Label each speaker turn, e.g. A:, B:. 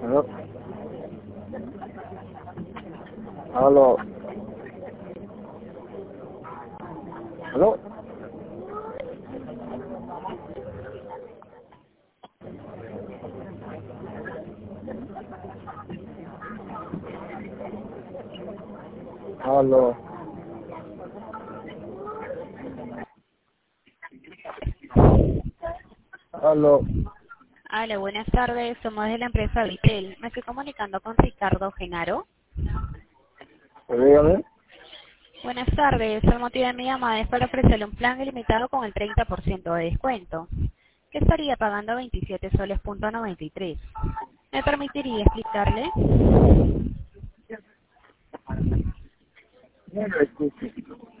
A: Aló. Aló. Aló. Aló. Aló.
B: Hola, buenas tardes. Somos de la empresa Vitel. Me estoy comunicando con Ricardo Genaro.
A: Dígame.
B: Buenas tardes. El motivo de mi llamada es para ofrecerle un plan ilimitado con el 30% de descuento, que estaría pagando 27 soles punto 93. ¿Me permitiría explicarle?
A: No lo escucho.